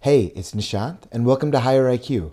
Hey, it's Nishant, and welcome to Higher IQ.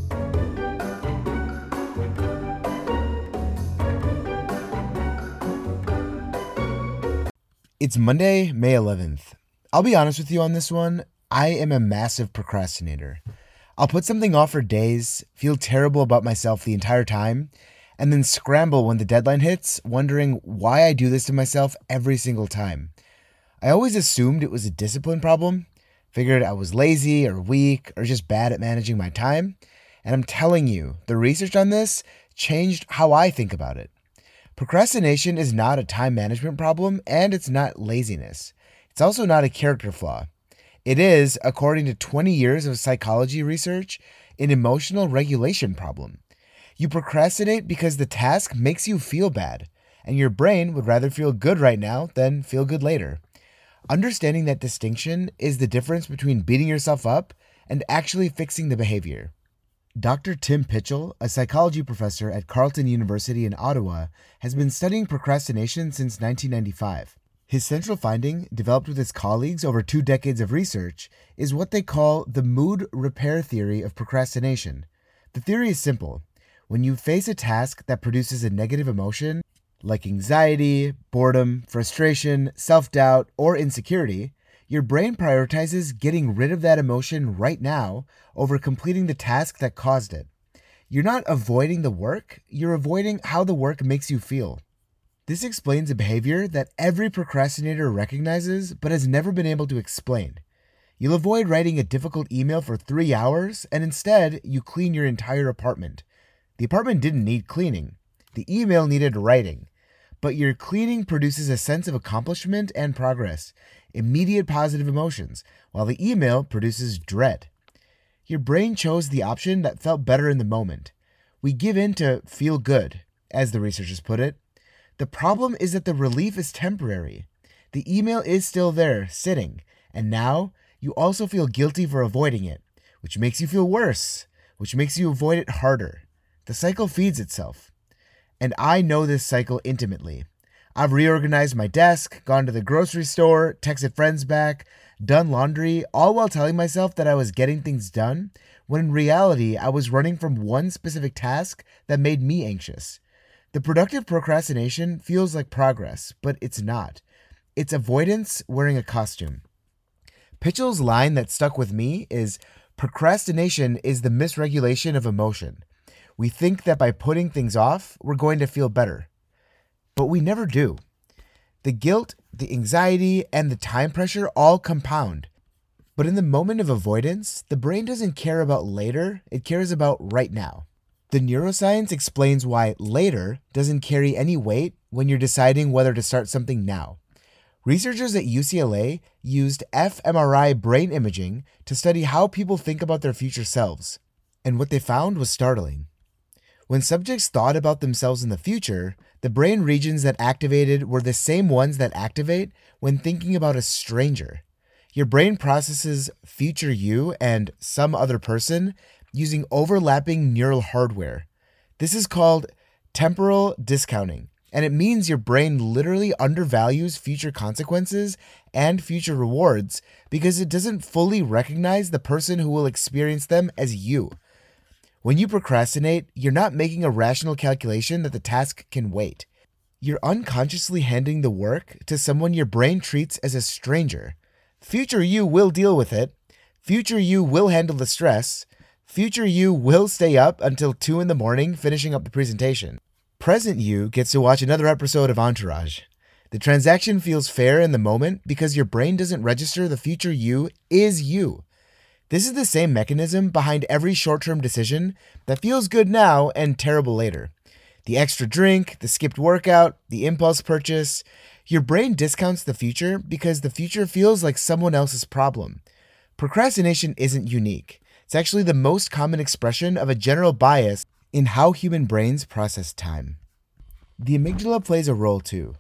It's Monday, May 11th. I'll be honest with you on this one. I am a massive procrastinator. I'll put something off for days, feel terrible about myself the entire time, and then scramble when the deadline hits, wondering why I do this to myself every single time. I always assumed it was a discipline problem, figured I was lazy or weak or just bad at managing my time, and I'm telling you, the research on this changed how I think about it. Procrastination is not a time management problem, and it's not laziness. It's also not a character flaw. It is, according to 20 years of psychology research, an emotional regulation problem. You procrastinate because the task makes you feel bad, and your brain would rather feel good right now than feel good later. Understanding that distinction is the difference between beating yourself up and actually fixing the behavior. Dr. Tim Pitchell, a psychology professor at Carleton University in Ottawa, has been studying procrastination since 1995. His central finding, developed with his colleagues over 2 decades of research, is what they call the mood repair theory of procrastination. The theory is simple. When you face a task that produces a negative emotion, like anxiety, boredom, frustration, self-doubt, or insecurity, your brain prioritizes getting rid of that emotion right now over completing the task that caused it. You're not avoiding the work, you're avoiding how the work makes you feel. This explains a behavior that every procrastinator recognizes but has never been able to explain. You'll avoid writing a difficult email for 3 hours, and instead, you clean your entire apartment. The apartment didn't need cleaning. The email needed writing. But your cleaning produces a sense of accomplishment and progress, immediate positive emotions, while the email produces dread. Your brain chose the option that felt better in the moment. We give in to feel good, as the researchers put it. The problem is that the relief is temporary. The email is still there, sitting, and now you also feel guilty for avoiding it, which makes you feel worse, which makes you avoid it harder. The cycle feeds itself. And I know this cycle intimately. I've reorganized my desk, gone to the grocery store, texted friends back, done laundry, all while telling myself that I was getting things done, when in reality I was running from one specific task that made me anxious. The productive procrastination feels like progress, but it's not. It's avoidance wearing a costume. Pitchell's line that stuck with me is, "Procrastination is the misregulation of emotion. We think that by putting things off, we're going to feel better. But we never do. The guilt, the anxiety, and the time pressure all compound. But in the moment of avoidance, the brain doesn't care about later, it cares about right now. The neuroscience explains why later doesn't carry any weight when you're deciding whether to start something now. Researchers at UCLA used fMRI brain imaging to study how people think about their future selves. And what they found was startling. When subjects thought about themselves in the future, the brain regions that activated were the same ones that activate when thinking about a stranger. Your brain processes future you and some other person using overlapping neural hardware. This is called temporal discounting, and it means your brain literally undervalues future consequences and future rewards because it doesn't fully recognize the person who will experience them as you. When you procrastinate, you're not making a rational calculation that the task can wait. You're unconsciously handing the work to someone your brain treats as a stranger. Future you will deal with it. Future you will handle the stress. Future you will stay up until 2 a.m. finishing up the presentation. Present you gets to watch another episode of Entourage. The transaction feels fair in the moment because your brain doesn't register the future you is you. This is the same mechanism behind every short-term decision that feels good now and terrible later. The extra drink, the skipped workout, the impulse purchase. Your brain discounts the future because the future feels like someone else's problem. Procrastination isn't unique. It's actually the most common expression of a general bias in how human brains process time. The amygdala plays a role too.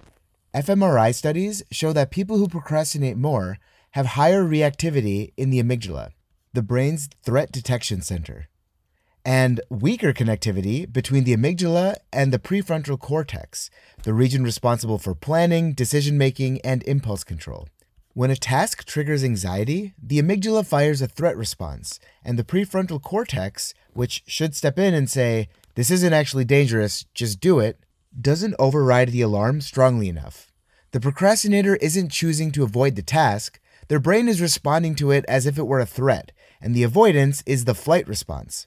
fMRI studies show that people who procrastinate more have higher reactivity in the amygdala, the brain's threat detection center, and weaker connectivity between the amygdala and the prefrontal cortex, the region responsible for planning, decision-making, and impulse control. When a task triggers anxiety, the amygdala fires a threat response, and the prefrontal cortex, which should step in and say, "This isn't actually dangerous, just do it," doesn't override the alarm strongly enough. The procrastinator isn't choosing to avoid the task, their brain is responding to it as if it were a threat, and the avoidance is the flight response.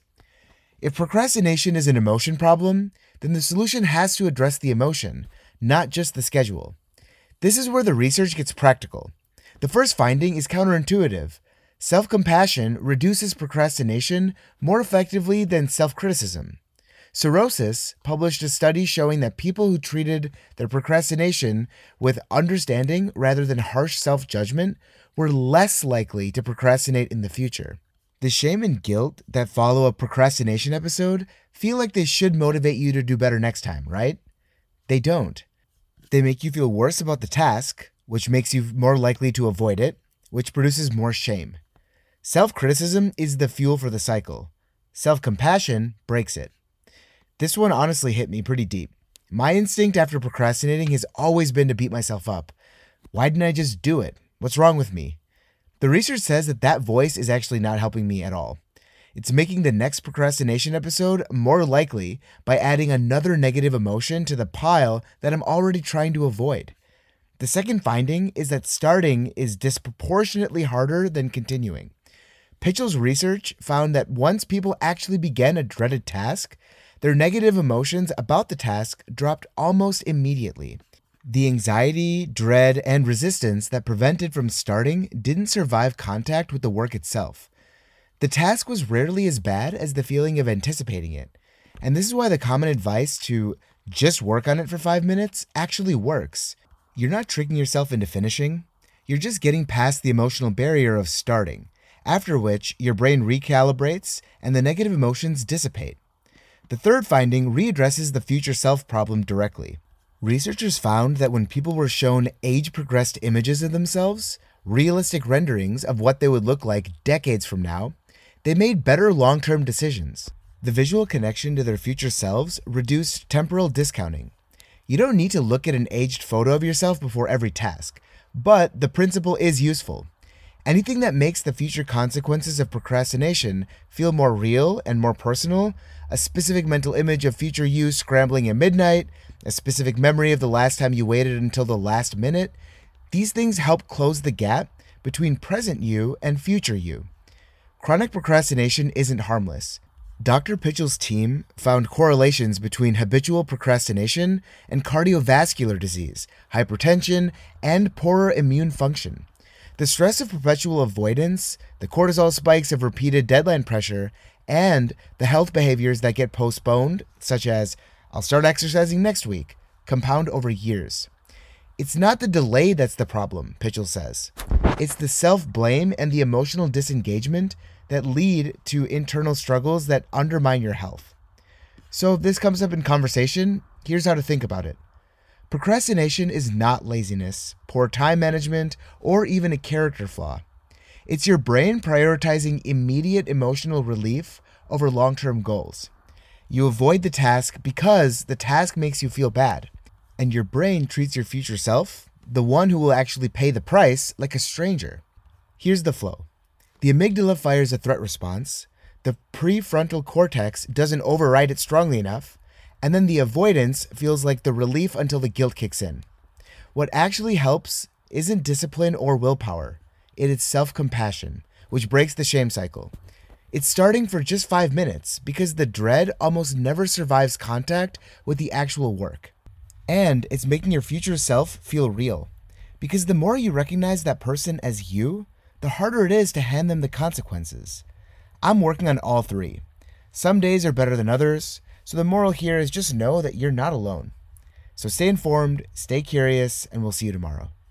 If procrastination is an emotion problem, then the solution has to address the emotion, not just the schedule. This is where the research gets practical. The first finding is counterintuitive. Self-compassion reduces procrastination more effectively than self-criticism. Cirrhosis published a study showing that people who treated their procrastination with understanding rather than harsh self-judgment were less likely to procrastinate in the future. The shame and guilt that follow a procrastination episode feel like they should motivate you to do better next time, right? They don't. They make you feel worse about the task, which makes you more likely to avoid it, which produces more shame. Self-criticism is the fuel for the cycle. Self-compassion breaks it. This one honestly hit me pretty deep. My instinct after procrastinating has always been to beat myself up. Why didn't I just do it? What's wrong with me? The research says that voice is actually not helping me at all. It's making the next procrastination episode more likely by adding another negative emotion to the pile that I'm already trying to avoid. The second finding is that starting is disproportionately harder than continuing. Pitchell's research found that once people actually began a dreaded task, their negative emotions about the task dropped almost immediately. The anxiety, dread, and resistance that prevented from starting didn't survive contact with the work itself. The task was rarely as bad as the feeling of anticipating it, and this is why the common advice to just work on it for 5 minutes actually works. You're not tricking yourself into finishing, you're just getting past the emotional barrier of starting, after which your brain recalibrates and the negative emotions dissipate. The third finding readdresses the future self problem directly. Researchers found that when people were shown age-progressed images of themselves, realistic renderings of what they would look like decades from now, they made better long-term decisions. The visual connection to their future selves reduced temporal discounting. You don't need to look at an aged photo of yourself before every task, but the principle is useful. Anything that makes the future consequences of procrastination feel more real and more personal, a specific mental image of future you scrambling at midnight, a specific memory of the last time you waited until the last minute, these things help close the gap between present you and future you. Chronic procrastination isn't harmless. Dr. Pitchell's team found correlations between habitual procrastination and cardiovascular disease, hypertension, and poorer immune function. The stress of perpetual avoidance, the cortisol spikes of repeated deadline pressure, and the health behaviors that get postponed, such as, "I'll start exercising next week," compound over years. It's not the delay that's the problem, Pitchell says. It's the self-blame and the emotional disengagement that lead to internal struggles that undermine your health. So if this comes up in conversation, here's how to think about it. Procrastination is not laziness, poor time management, or even a character flaw. It's your brain prioritizing immediate emotional relief over long-term goals. You avoid the task because the task makes you feel bad, and your brain treats your future self, the one who will actually pay the price, like a stranger. Here's the flow. The amygdala fires a threat response, the prefrontal cortex doesn't override it strongly enough, and then the avoidance feels like the relief until the guilt kicks in. What actually helps isn't discipline or willpower. It is self-compassion, which breaks the shame cycle. It's starting for just 5 minutes because the dread almost never survives contact with the actual work. And it's making your future self feel real. Because the more you recognize that person as you, the harder it is to hand them the consequences. I'm working on all three. Some days are better than others, so the moral here is just know that you're not alone. So stay informed, stay curious, and we'll see you tomorrow.